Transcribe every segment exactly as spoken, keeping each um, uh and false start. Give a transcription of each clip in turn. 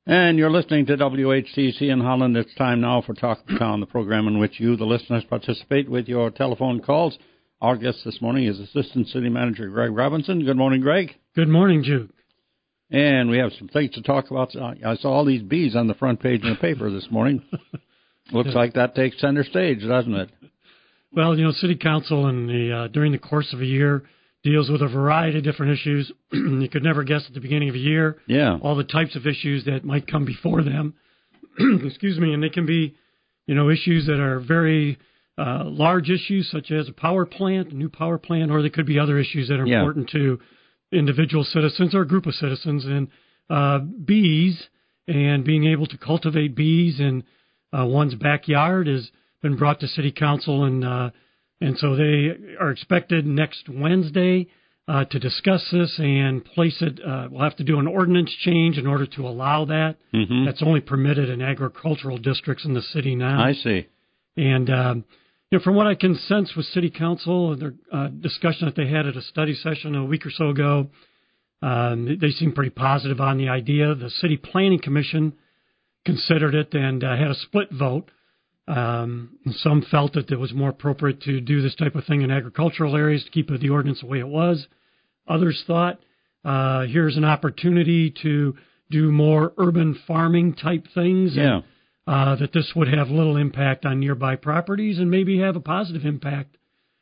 And you're listening to W H C C in Holland. It's time now for Talk of Town, the program in which you, the listeners, participate with your telephone calls. Our guest this morning is Assistant City Manager Greg Robinson. Good morning, Greg. Good morning, Jude. And we have some things to talk about. I saw all these bees on the front page of the paper this morning. Looks like that takes center stage, doesn't it? Well, you know, City Council in the, uh, during the course of a year deals with a variety of different issues. You could never guess at the beginning of a year yeah. all the types of issues that might come before them. Excuse me. And they can be, you know, issues that are very uh, large issues, such as a power plant, a new power plant, or they could be other issues that are yeah. important to individual citizens or a group of citizens. And uh, bees and being able to cultivate bees in uh, one's backyard has been brought to City Council, and uh, and so they are expected next Wednesday uh, to discuss this and place it. Uh, we'll have to do an ordinance change in order to allow that. Mm-hmm. That's only permitted in agricultural districts in the city now. I see. And um, you know, from what I can sense with City Council and their uh, discussion that they had at a study session a week or so ago, um, they seem pretty positive on the idea. The City Planning Commission considered it and uh, had a split vote. Um, some felt that it was more appropriate to do this type of thing in agricultural areas to keep the ordinance the way it was. Others thought, uh, here's an opportunity to do more urban farming type things. Yeah. And, uh, that this would have little impact on nearby properties and maybe have a positive impact.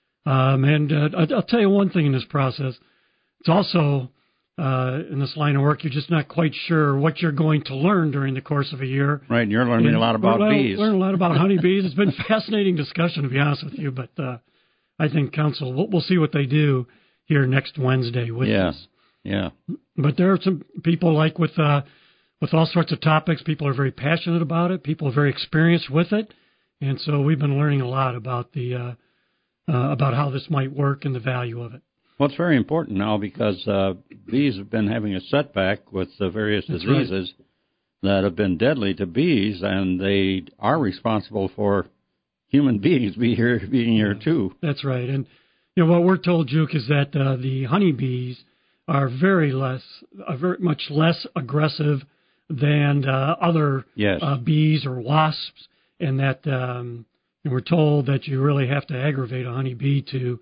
Um, and uh, I'll tell you one thing in this process. It's also, uh, in this line of work, you're just not quite sure what you're going to learn during the course of a year. Right, and you're learning and a lot about we're, bees. Learning a lot about honeybees. It's been a fascinating discussion, to be honest with you, but uh, I think Council, we'll, we'll see what they do here next Wednesday with yeah. this. Yeah, But there are some people, like with uh, with all sorts of topics, people are very passionate about it. People are very experienced with it. And so we've been learning a lot about the uh, uh, about how this might work and the value of it. Well, it's very important now because uh, bees have been having a setback with the various That's diseases right. that have been deadly to bees, and they are responsible for human beings be here, being here too. That's right. And you know what we're told, Juke, is that uh, the honeybees are very less, are very much less aggressive than uh, other yes. uh, bees or wasps, and that um, and we're told that you really have to aggravate a honeybee to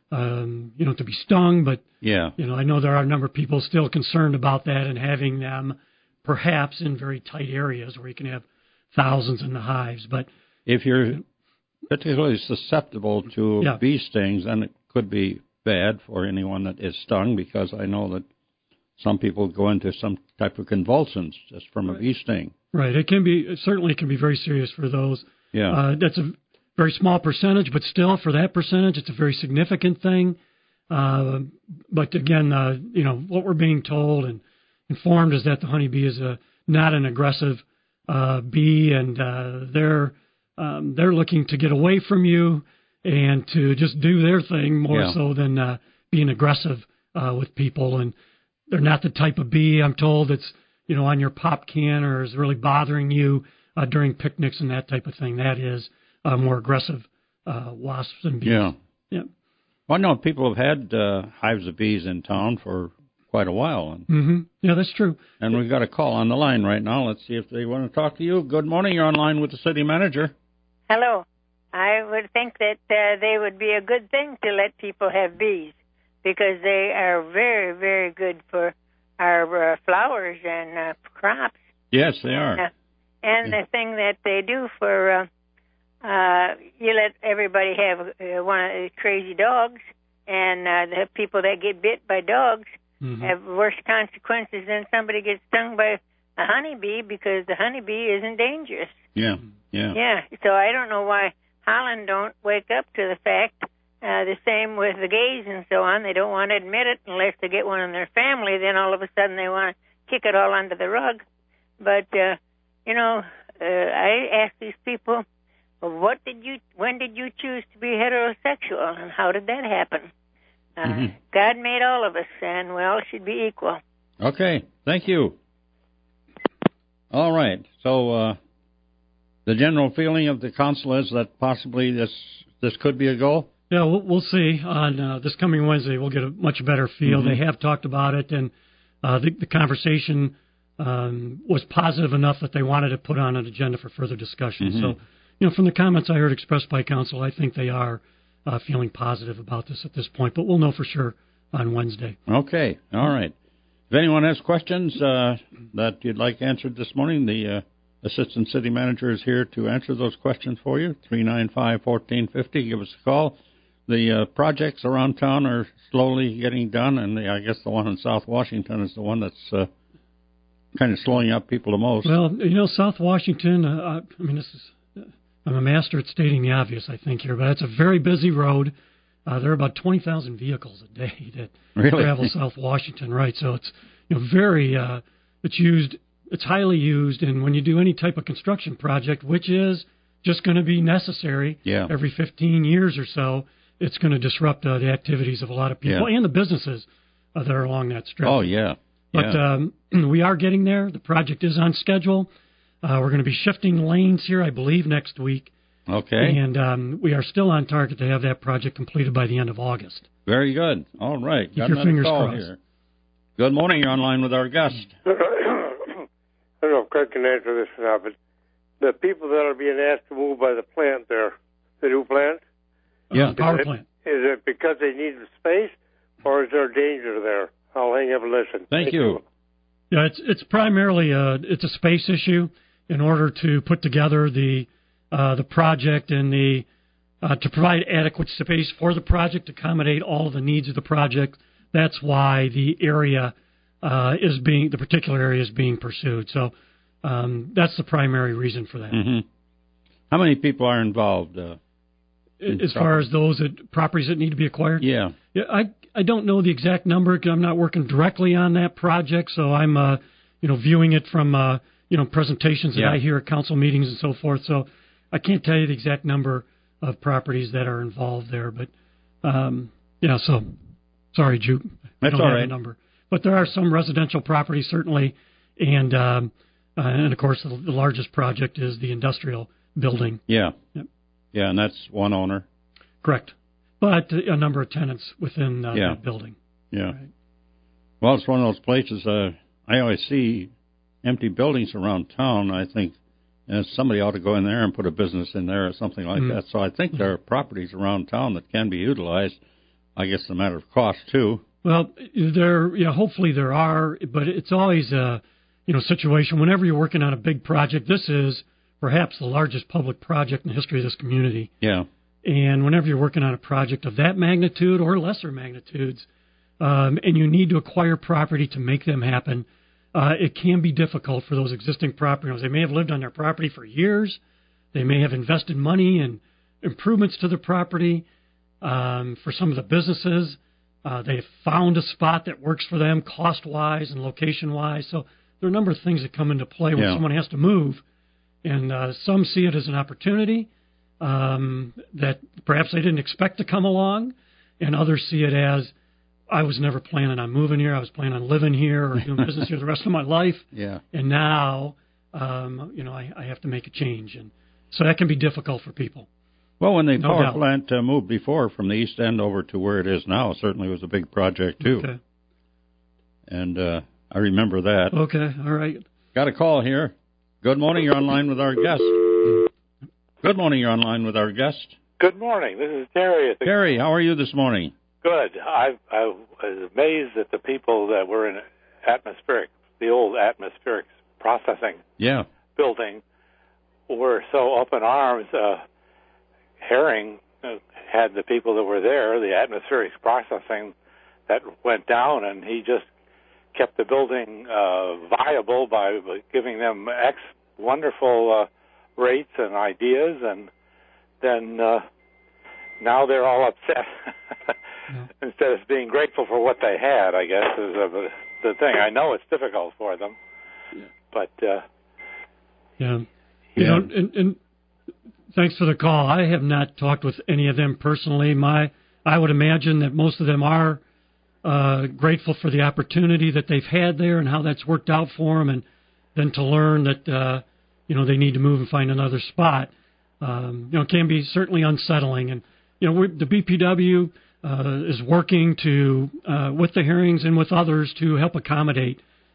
Um, you know, to be stung, but, yeah. you know, I know there are a number of people still concerned about that and having them perhaps in very tight areas where you can have thousands in the hives. But if you're particularly susceptible to yeah. bee stings, then it could be bad for anyone that is stung, because I know that some people go into some type of convulsions just from right. a bee sting. Right. It can be, it certainly can be very serious for those. Yeah. Uh, that's a very small percentage, but still, for that percentage, it's a very significant thing. Uh, but again, uh, you know, what we're being told and informed is that the honeybee is a not an aggressive uh, bee, and uh, they're um, they're looking to get away from you and to just do their thing more yeah. so than uh, being aggressive uh, with people. And they're not the type of bee, I'm told, that's you know on your pop can or is really bothering you uh, during picnics and that type of thing. That is. Uh, more aggressive uh, wasps and bees. Yeah. yeah. Well, I know people have had uh, hives of bees in town for quite a while. And, mm-hmm. Yeah, that's true. And we've got a call on the line right now. Let's see if they want to talk to you. Good morning. You're on line with the city manager. Hello. I would think that uh, they would be a good thing to let people have bees, because they are very, very good for our uh, flowers and uh, crops. Yes, they are. Uh, and yeah. the thing that they do for... Uh, Uh, you let everybody have uh, one of the crazy dogs, and uh, the people that get bit by dogs mm-hmm. have worse consequences than somebody gets stung by a honeybee, because the honeybee isn't dangerous. Yeah, yeah. Yeah, so I don't know why Holland don't wake up to the fact. Uh, the same with the gays and so on. They don't want to admit it unless they get one in their family. Then all of a sudden they want to kick it all under the rug. But, uh, you know, uh, I ask these people, what did you? When did you choose to be heterosexual, and how did that happen? Uh, mm-hmm. God made all of us, and we all should be equal. Okay, thank you. All right, so uh, the general feeling of the council is that possibly this this could be a go? Yeah, we'll, we'll see. On uh, this coming Wednesday, we'll get a much better feel. Mm-hmm. They have talked about it, and uh, the, the conversation um, was positive enough that they wanted to put on an agenda for further discussion. Mm-hmm. So, you know, from the comments I heard expressed by council, I think they are uh, feeling positive about this at this point, but we'll know for sure on Wednesday. Okay, all right. If anyone has questions uh, that you'd like answered this morning, the uh, Assistant City Manager is here to answer those questions for you. three nine five, one four five zero. Give us a call. The uh, projects around town are slowly getting done, and the, I guess the one in South Washington is the one that's uh, kind of slowing up people the most. Well, you know, South Washington, uh, I mean, this is, I'm a master at stating the obvious, I think, here, but it's a very busy road. Uh, there are about twenty thousand vehicles a day that really? travel South Washington, right? So it's, you know, very, uh, it's used, it's highly used, and when you do any type of construction project, which is just going to be necessary yeah. every fifteen years or so, it's going to disrupt uh, the activities of a lot of people yeah. and the businesses uh, that are along that stretch. Oh, yeah. But yeah. um, we are getting there. The project is on schedule. Uh, we're going to be shifting lanes here, I believe, next week. Okay. And um, we are still on target to have that project completed by the end of August. Very good. All right. Keep your fingers crossed. Here. Good morning. You're online with our guest. I don't know if Craig can answer this or not, but the people that are being asked to move by the plant there, the new plant? Yeah. Uh, power is plant. It, is it because they need the space, or is there danger there? I'll hang up and listen. Thank, Thank you. you. Yeah, it's it's primarily a, it's a space issue in order to put together the uh, the project and the uh, to provide adequate space for the project to accommodate all of the needs of the project. That's why the area uh, is being the particular area is being pursued. So um, that's the primary reason for that. Mm-hmm. How many people are involved? Uh, in as far as those that, properties that need to be acquired? Yeah. Yeah, I I don't know the exact number because I'm not working directly on that project, so I'm uh, you know viewing it from uh, you know presentations that yeah. I hear at council meetings and so forth. So I can't tell you the exact number of properties that are involved there, but um, yeah. So sorry, Juke, I That's don't all have right. a number, but there are some residential properties certainly, and um, uh, and of course the, the largest project is the industrial building. Yeah. Yep. Yeah, and that's one owner. Correct. But a number of tenants within uh, yeah. that building. Yeah. Right. Well, it's one of those places. Uh, I always see empty buildings around town. I think uh, somebody ought to go in there and put a business in there or something like mm. that. So I think there are properties around town that can be utilized. I guess it's a matter of cost too. Well, there, yeah, hopefully there are, but it's always a you know situation. Whenever you're working on a big project, this is perhaps the largest public project in the history of this community. Yeah. And whenever you're working on a project of that magnitude or lesser magnitudes, um, and you need to acquire property to make them happen, uh, it can be difficult for those existing property owners. They may have lived on their property for years. They may have invested money in improvements to the property. Um, for some of the businesses, uh, they have found a spot that works for them cost-wise and location-wise. So there are a number of things that come into play when yeah. someone has to move. And uh, some see it as an opportunity um, that perhaps they didn't expect to come along, and others see it as, I was never planning on moving here. I was planning on living here or doing business here the rest of my life. Yeah. And now, um, you know, I, I have to make a change. And so that can be difficult for people. Well, when the no power doubt. plant uh, moved before from the east end over to where it is now, it certainly was a big project, too. Okay. And uh, I remember that. Okay, all right. Got a call here. Good morning. You're online with our guest. Good morning. You're online with our guest. Good morning. This is Terry. At the Terry, how are you this morning? Good. I, I was amazed at the people that were in atmospheric, the old atmospheric processing yeah. building, were so up in arms. Uh, Herring had the people that were there, the atmospheric processing that went down, and he just kept the building uh, viable by giving them ex wonderful uh, rates and ideas, and then uh, now they're all upset. yeah. Instead of being grateful for what they had, I guess, is uh, the thing. I know it's difficult for them, yeah. but... Uh, yeah. You yeah. know, and, and thanks for the call. I have not talked with any of them personally. My, I would imagine that most of them are uh, grateful for the opportunity that they've had there and how that's worked out for them, and then to learn that uh, you know they need to move and find another spot. Um, you know, can be certainly unsettling. And you know, we're, the B P W uh, is working to uh, with the Herrings and with others to help accommodate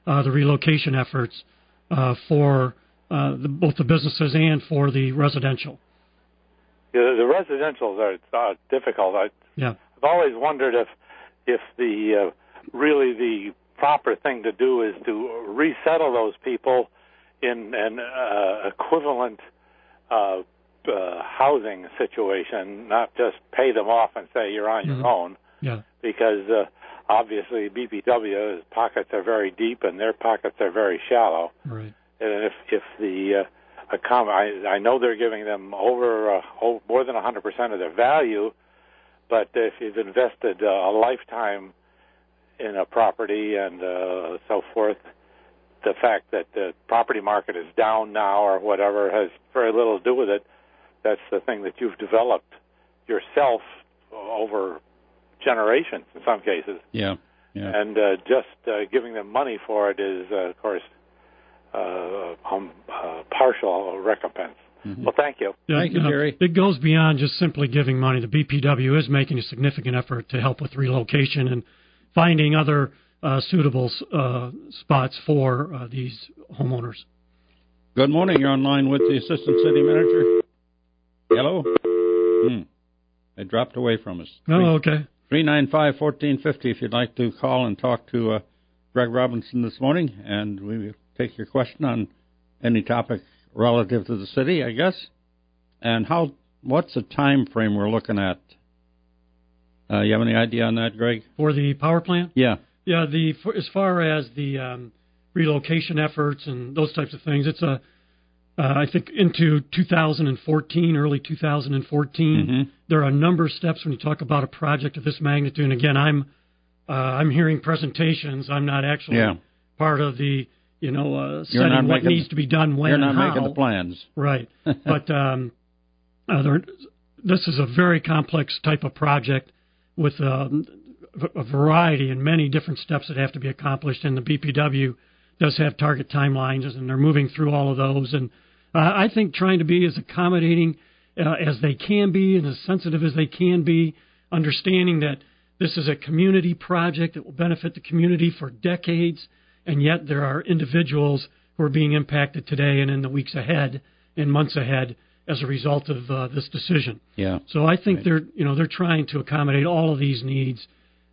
uh, the relocation efforts uh, for uh, the, both the businesses and for the residential. Yeah, the residentials are uh, difficult. I, yeah. I've always wondered if if the uh, really the proper thing to do is to resettle those people in an uh, equivalent uh, uh, housing situation, not just pay them off and say you're on mm-hmm. your own. Yeah. Because uh, obviously B P W's pockets are very deep and their pockets are very shallow. Right. And if if the uh, account, I, I know they're giving them over uh, oh, more than one hundred percent of their value, but if you've invested uh, a lifetime in a property and uh, so forth, the fact that the property market is down now or whatever has very little to do with it. That's the thing that you've developed yourself over generations in some cases. Yeah, yeah. And uh, just uh, giving them money for it is, uh, of course, uh, um, uh, partial recompense. Mm-hmm. Well, thank you. Yeah, thank you, Jerry. It goes beyond just simply giving money. The B P W is making a significant effort to help with relocation and finding other uh, suitable uh, spots for uh, these homeowners. Good morning. You're on line with the Assistant City Manager. Hello? Hmm. They dropped away from us. Oh, okay. three nine five, one four five zero if you'd like to call and talk to uh, Greg Robinson this morning, and we will take your question on any topic relative to the city, I guess. And how? What's the time frame we're looking at? Uh, you have any idea on that, Greg? For the power plant? Yeah. Yeah, the for, as far as the um, relocation efforts and those types of things, it's a uh, I think into two thousand fourteen, early two thousand fourteen. Mm-hmm. There are a number of steps when you talk about a project of this magnitude. And again, I'm uh, I'm hearing presentations. I'm not actually yeah. part of the you know uh, setting what needs to be done when You're not and how. making the plans, right? But um, uh, there, this is a very complex type of project with um, a variety and many different steps that have to be accomplished, and the B P W does have target timelines, and they're moving through all of those. And uh, I think trying to be as accommodating uh, as they can be and as sensitive as they can be, understanding that this is a community project that will benefit the community for decades, and yet there are individuals who are being impacted today and in the weeks ahead and months ahead as a result of uh, this decision. Yeah. So I think right. they're, you know, they're trying to accommodate all of these needs,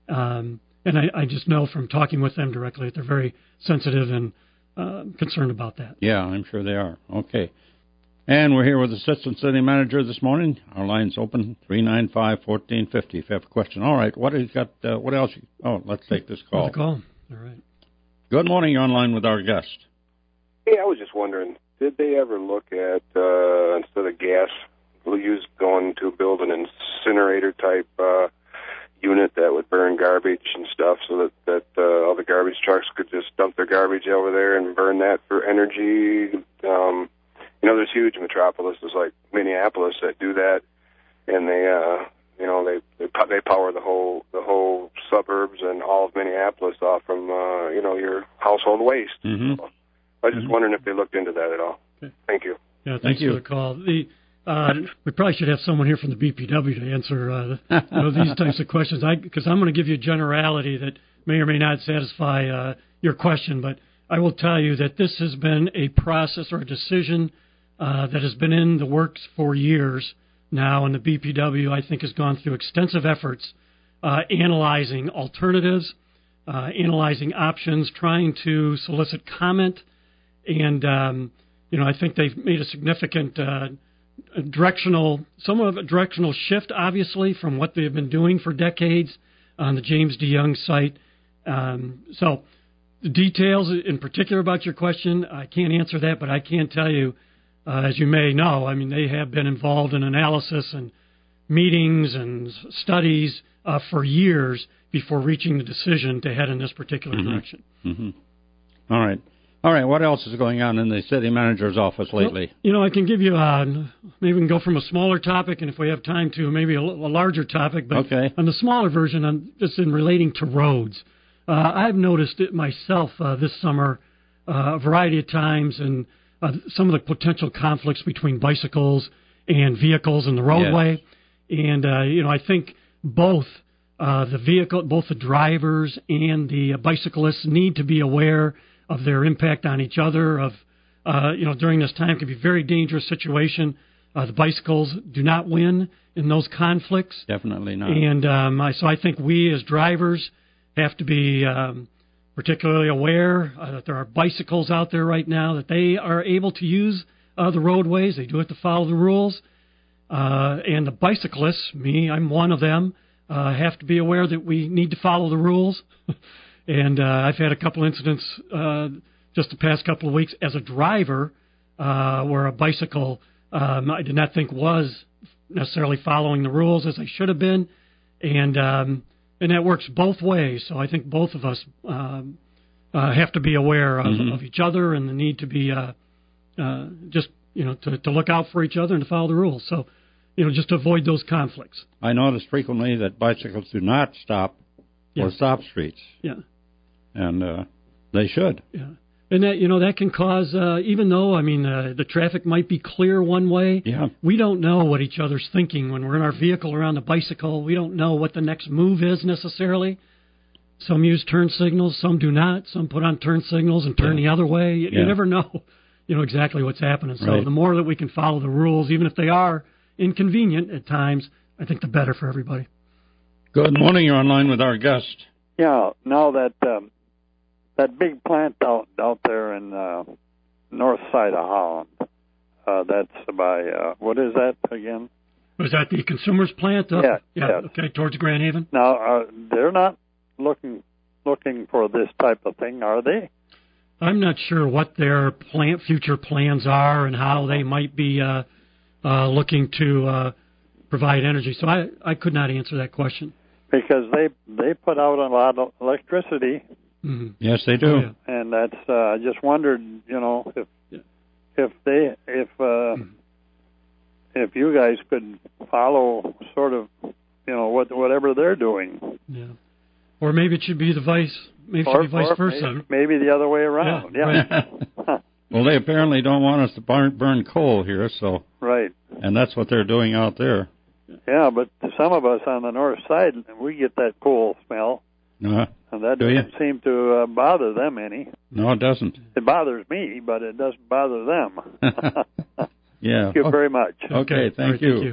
um, and I, I just know from talking with them directly that they're very sensitive and uh, concerned about that. Yeah, I'm sure they are. Okay. And we're here with Assistant City Manager this morning. Our line's open, three nine five, one four five zero if you have a question. All right, what has got? Uh, what else? Oh, let's take this call. The call. All right. Good morning. You're on line with our guest. Hey, I was just wondering, did they ever look at, uh, instead of gas, we'll use going to build an incinerator-type uh, unit that would burn garbage and stuff so that, that uh, all the garbage trucks could just dump their garbage over there and burn that for energy? Um, you know, there's huge metropolises like Minneapolis that do that, and they, uh, you know, they they, they power the whole the whole suburbs and all of Minneapolis off from, uh, you know, your household waste. Mm-hmm. So I was just mm-hmm. wondering if they looked into that at all. Okay. Thank you. Yeah, thanks Thank you. for the call. The, uh, we probably should have someone here from the B P W to answer uh, you know, these types of questions, because I'm going to give you a generality that may or may not satisfy uh, your question, but I will tell you that this has been a process or a decision uh, that has been in the works for years now, and the B P W, I think, has gone through extensive efforts uh, analyzing alternatives, uh, analyzing options, trying to solicit comment, and um, you know, I think they've made a significant uh, directional, somewhat of a directional shift, obviously, from what they've been doing for decades on the James D. Young site. Um, so the details in particular about your question, I can't answer that, but I can tell you, uh, as you may know, I mean, they have been involved in analysis and meetings and studies uh, for years before reaching the decision to head in this particular mm-hmm. direction. Mm-hmm. All right. All right, what else is going on in the city manager's office lately? Well, you know, I can give you, uh, maybe we can go from a smaller topic, and if we have time to, maybe a, a larger topic. But okay. on the smaller version, I'm just in relating to roads. Uh, I've noticed it myself uh, this summer uh, a variety of times, and uh, some of the potential conflicts between bicycles and vehicles in the roadway. Yes. And, uh, you know, I think both uh, the vehicle, both the drivers and the uh, bicyclists need to be aware of their impact on each other, of, uh, you know, during this time, it can be a very dangerous situation. Uh, the bicycles do not win in those conflicts. Definitely not. And um, I, so I think we as drivers have to be um, particularly aware uh, that there are bicycles out there right now, that they are able to use uh, the roadways. They do have to follow the rules. Uh, and the bicyclists, me, I'm one of them, uh, have to be aware that we need to follow the rules. and uh, I've had a couple incidents uh, just the past couple of weeks as a driver uh, where a bicycle um, I did not think was necessarily following the rules as I should have been. And um, and that works both ways. So I think both of us um, uh, have to be aware of, mm-hmm. of each other and the need to be uh, uh, just, you know, to, to look out for each other and to follow the rules. So, you know, just to avoid those conflicts. I notice frequently that bicycles do not stop yeah. or stop streets. Yeah. And uh, they should. Yeah. And that, you know, that can cause, uh, even though, I mean, uh, the traffic might be clear one way, yeah. we don't know what each other's thinking when we're in our vehicle or on the bicycle. We don't know what the next move is necessarily. Some use turn signals, some do not. Some put on turn signals and turn yeah. the other way. You, yeah. you never know, you know, exactly what's happening. So right. the more that we can follow the rules, even if they are inconvenient at times, I think the better for everybody. Good morning. You're online with our guest. Yeah, now that... Um That big plant out out there in uh, north side of Holland, uh, that's by, uh, what is that again? Was that the Consumers plant? Up? Yeah, yeah. yes. Okay, towards Grand Haven? Now, uh, they're not looking looking for this type of thing, are they? I'm not sure what their plant future plans are and how they might be uh, uh, looking to uh, provide energy. So I, I could not answer that question. Because they they put out a lot of electricity. Mm-hmm. Yes, they do. Oh, yeah. And that's uh, I just wondered, you know, if yeah. if they if uh, mm-hmm. if you guys could follow sort of, you know, what whatever they're doing. Yeah. Or maybe it should be the vice. Maybe it or, should be vice or versa. Maybe, maybe the other way around. Yeah. Yeah. Right. Well, they apparently don't want us to burn, burn coal here, so right. And that's what they're doing out there. Yeah, but some of us on the north side, we get that coal smell. Uh, and that do doesn't you? seem to uh, bother them any. No, it doesn't. It bothers me, but it doesn't bother them. Yeah. Thank you oh. very much. Okay, thank, right, you. thank you.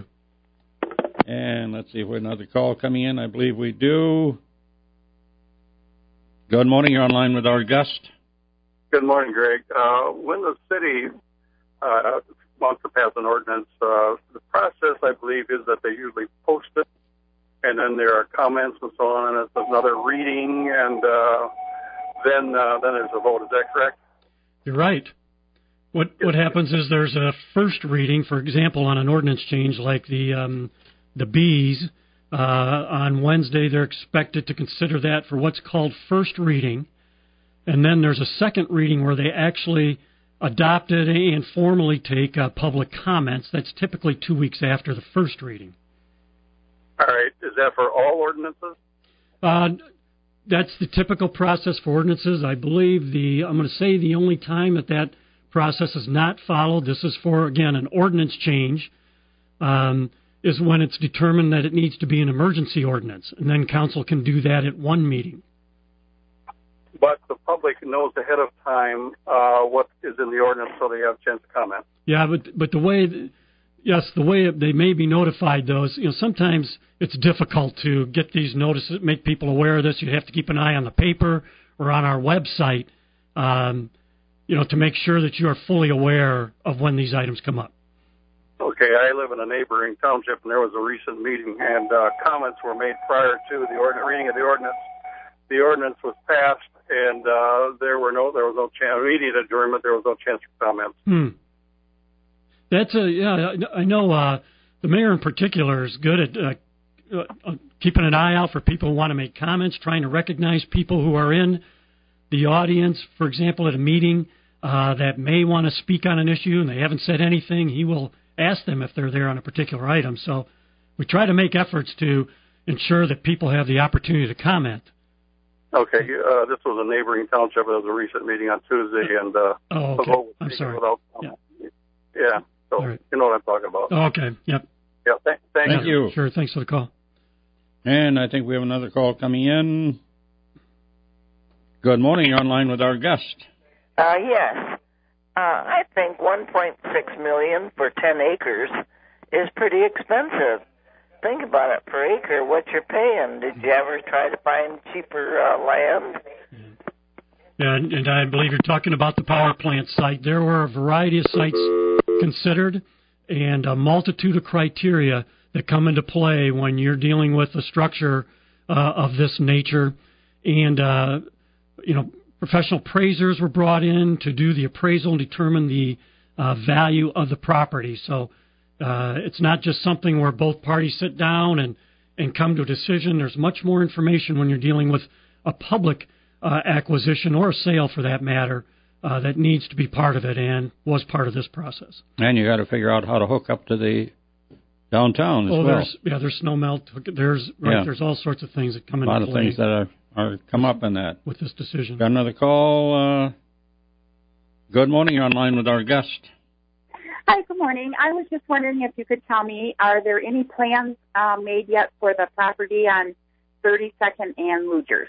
And let's see if we have another call coming in. I believe we do. Good morning. You're online with our guest. Good morning, Greg. Uh, when the city uh, wants to pass an ordinance, uh, the process, I believe, is that they usually post it, and then there are comments and so on, and it's another reading, and uh, then uh, then there's a vote. Is that correct? You're right. What what happens is there's a first reading, for example, on an ordinance change like the um, the bees. Uh, on Wednesday, they're expected to consider that for what's called first reading. And then there's a second reading where they actually adopt it and formally take uh, public comments. That's typically two weeks after the first reading. All right. Is that for all ordinances? Uh, that's the typical process for ordinances. I believe the, I'm going to say the only time that that process is not followed, this is for, again, an ordinance change, um, is when it's determined that it needs to be an emergency ordinance. And then council can do that at one meeting. But the public knows ahead of time uh, what is in the ordinance, so they have a chance to comment. Yeah, but but the way, yes, the way they may be notified, though, is, you know, sometimes it's difficult to get these notices, make people aware of this. You have to keep an eye on the paper or on our website, um, you know, to make sure that you are fully aware of when these items come up. Okay, I live in a neighboring township, and there was a recent meeting, and uh, comments were made prior to the ordin- reading of the ordinance. The ordinance was passed, and uh, there were no, there was no chance, immediate adjournment. There was no chance for comments. Hmm. That's a yeah. I know uh, the mayor in particular is good at uh, uh, keeping an eye out for people who want to make comments, trying to recognize people who are in the audience. For example, at a meeting uh, that may want to speak on an issue and they haven't said anything, he will ask them if they're there on a particular item. So we try to make efforts to ensure that people have the opportunity to comment. Okay, uh, this was a neighboring township. There was a recent meeting on Tuesday, and uh, oh, okay. the vote was I'm taken sorry. without, um, yeah. yeah, so right. You know what I'm talking about. Oh, okay, yep. Yeah, th- thank, thank you. you. Sure, thanks for the call. And I think we have another call coming in. Good morning. You're online with our guest. Uh, yes. Uh, I think one point six million dollars for ten acres is pretty expensive. Think about it per acre, what you're paying. Did you ever try to find cheaper uh, land? Yeah, and, and I believe you're talking about the power plant site. There were a variety of sites considered and a multitude of criteria that come into play when you're dealing with a structure uh, of this nature. And, uh, you know, professional appraisers were brought in to do the appraisal and determine the uh, value of the property. So uh, it's not just something where both parties sit down and, and come to a decision. There's much more information when you're dealing with a public uh, acquisition or a sale, for that matter, uh, that needs to be part of it and was part of this process. And you got to figure out how to hook up to the downtown as oh, well. There's, yeah, there's snow melt. There's right, yeah. there's all sorts of things that come into play. A lot play of things that are, are come up in that. With this decision. Got another call. Uh, good morning. You're online with our guest. Hi, good morning. I was just wondering if you could tell me, are there any plans uh, made yet for the property on thirty-second and Lugers?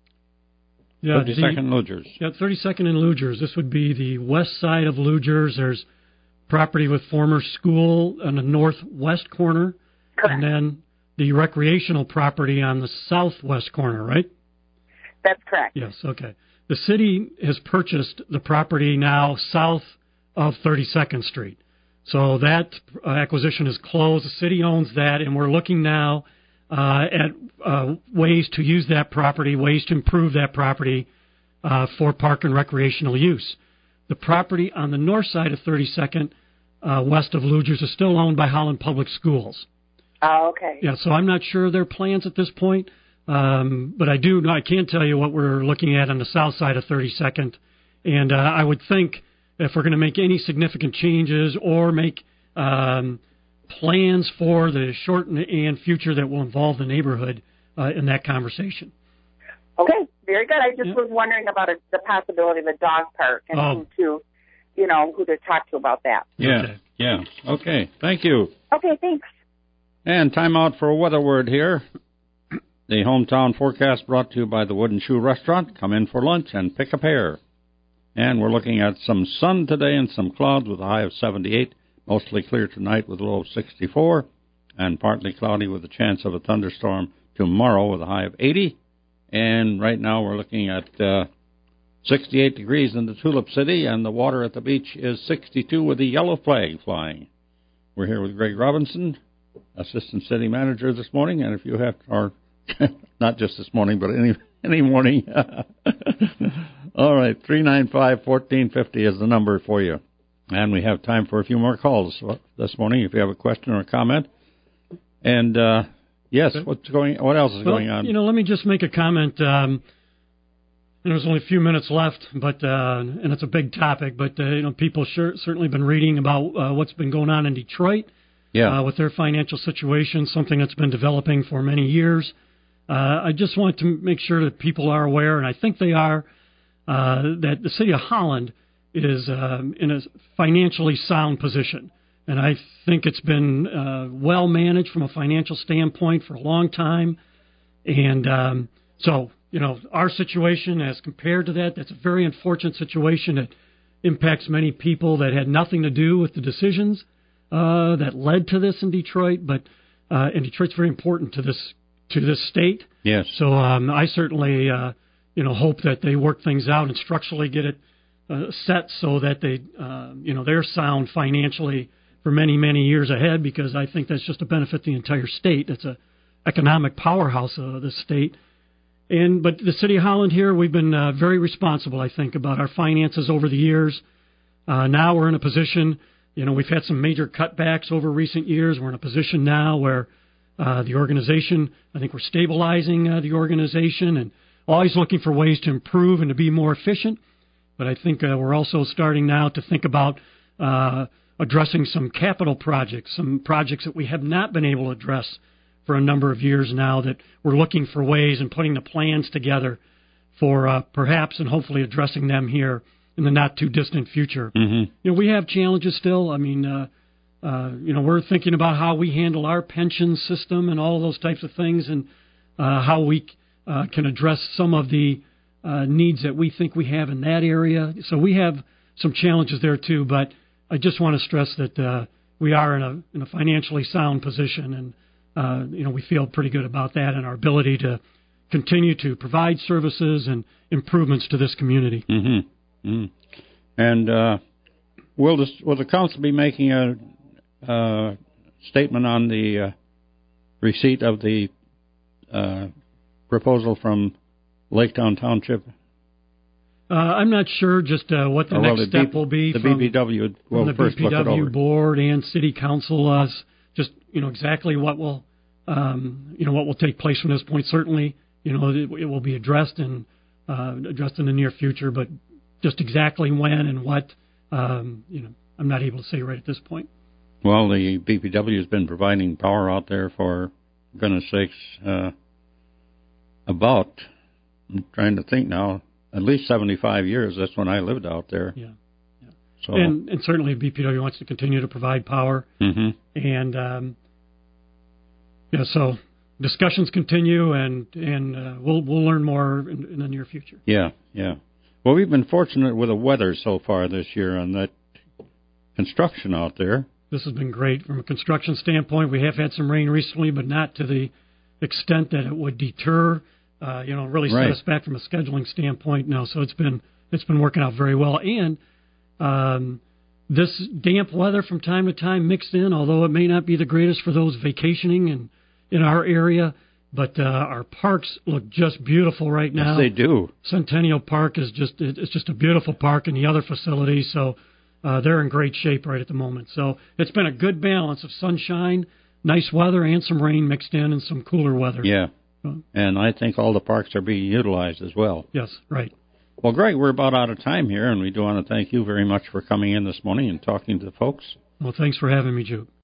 Yeah, thirty-second Lugers. Yeah, thirty-second and Lugers. This would be the west side of Lugers. There's property with former school on the northwest corner. Correct. And then the recreational property on the southwest corner, right? That's correct. Yes, okay. The city has purchased the property now south of thirty-second Street. So that uh, acquisition is closed. The city owns that, and we're looking now uh, at uh, ways to use that property, ways to improve that property uh, for park and recreational use. The property on the north side of thirty-second, uh, west of Lugers, is still owned by Holland Public Schools. Oh, okay. Yeah, so I'm not sure of their plans at this point, um, but I do. I can tell you what we're looking at on the south side of thirty-second, and uh, I would think if we're going to make any significant changes or make um, plans for the short and future that will involve the neighborhood uh, in that conversation. Okay, very good. I just yeah. was wondering about a, the possibility of a dog park and oh. who to, you know, who to talk to about that. Yeah, okay. yeah. Okay, thank you. Okay, thanks. And time out for a weather word here. The hometown forecast brought to you by the Wooden Shoe Restaurant. Come in for lunch and pick a pair. And we're looking at some sun today and some clouds with a high of seventy-eight. Mostly clear tonight with a low of sixty-four. And partly cloudy with a chance of a thunderstorm tomorrow with a high of eighty. And right now we're looking at uh, sixty-eight degrees in the Tulip City, and the water at the beach is sixty-two with a yellow flag flying. We're here with Greg Robinson, Assistant City Manager this morning, and if you have, or not just this morning, but any any morning. All right, three nine five, one four five zero is the number for you. And we have time for a few more calls this morning if you have a question or a comment. And, uh, yes, what's going? What else is well, going on? You know, let me just make a comment. Um, there's only a few minutes left, but uh, and it's a big topic, but, uh, you know, people sure, certainly been reading about uh, what's been going on in Detroit. Yeah. Uh, with their financial situation, something that's been developing for many years. Uh, I just want to make sure that people are aware, and I think they are, uh, that the city of Holland is uh, in a financially sound position. And I think it's been uh, well managed from a financial standpoint for a long time. And um, so, you know, our situation as compared to that, that's a very unfortunate situation that impacts many people that had nothing to do with the decisions Uh, that led to this in Detroit, but uh, and Detroit's very important to this to this state. Yes. So um, I certainly, uh, you know, hope that they work things out and structurally get it uh, set so that they, uh, you know, they're sound financially for many many years ahead. Because I think that's just a benefit to the entire state. It's a economic powerhouse of the state. And but the city of Holland here, we've been uh, very responsible, I think, about our finances over the years. Uh, now we're in a position. You know, we've had some major cutbacks over recent years. We're in a position now where uh, the organization, I think we're stabilizing uh, the organization and always looking for ways to improve and to be more efficient. But I think uh, we're also starting now to think about uh, addressing some capital projects, some projects that we have not been able to address for a number of years now, that we're looking for ways and putting the plans together for uh, perhaps and hopefully addressing them here in the not-too-distant future. Mm-hmm. You know, we have challenges still. I mean, uh, uh, you know, we're thinking about how we handle our pension system and all those types of things, and uh, how we uh, can address some of the uh, needs that we think we have in that area. So we have some challenges there too, but I just want to stress that uh, we are in a in a financially sound position, and uh, you know we feel pretty good about that and our ability to continue to provide services and improvements to this community. Mm-hmm. Mm-hmm. And uh, will this, will the council be making a uh, statement on the uh, receipt of the uh, proposal from Laketown Township? Uh, I'm not sure just uh, what the or next the step B- will be the from, B B W will from the first B P W look it over. board and city council. Uh, just you know exactly what will um, you know what will take place from this point. Certainly, you know it, it will be addressed and uh, addressed in the near future, but just exactly when and what, um, you know, I'm not able to say right at this point. Well, the B P W has been providing power out there for goodness sakes uh, about. I'm trying to think now. At least seventy-five years. That's when I lived out there. Yeah. yeah. So and, and certainly B P W wants to continue to provide power. Mm-hmm. And, um, yeah, so discussions continue, and, and uh, we'll we'll learn more in, in the near future. Yeah, yeah. Well, we've been fortunate with the weather so far this year on that construction out there. This has been great. From a construction standpoint, we have had some rain recently, but not to the extent that it would deter Uh, you know, really set right. us back from a scheduling standpoint. No, so it's been it's been working out very well. And um, this damp weather from time to time mixed in, although it may not be the greatest for those vacationing in, in our area, but uh, our parks look just beautiful right now. Yes, they do. Centennial Park is just it's just a beautiful park, and the other facilities, so uh, they're in great shape right at the moment. So it's been a good balance of sunshine, nice weather, and some rain mixed in, and some cooler weather. Yeah. And I think all the parks are being utilized as well. Yes, right. Well, Greg, we're about out of time here, and we do want to thank you very much for coming in this morning and talking to the folks. Well, thanks for having me, Jude.